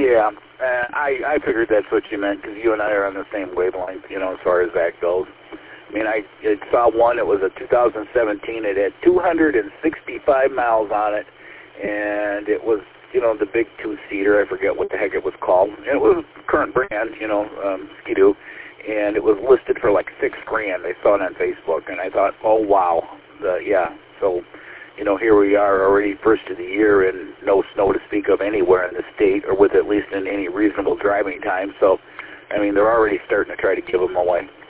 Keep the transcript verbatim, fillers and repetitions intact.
Yeah, uh, I I figured that's what you meant because you and I are on the same wavelength, you know, as far as that goes. I mean, I, I saw one. It was a two thousand seventeen. It had two hundred sixty-five miles on it, and it was, you know, the big two-seater. I forget what the heck it was called. And it was current brand, you know, um, Ski-Doo, and it was listed for like six grand. I saw it on Facebook, and I thought, oh wow, the, yeah. So, you know, here we are already first of the year, and no snow to speak of anywhere in the state, or with at least in any reasonable driving time. So, I mean, they're already starting to try to give them away.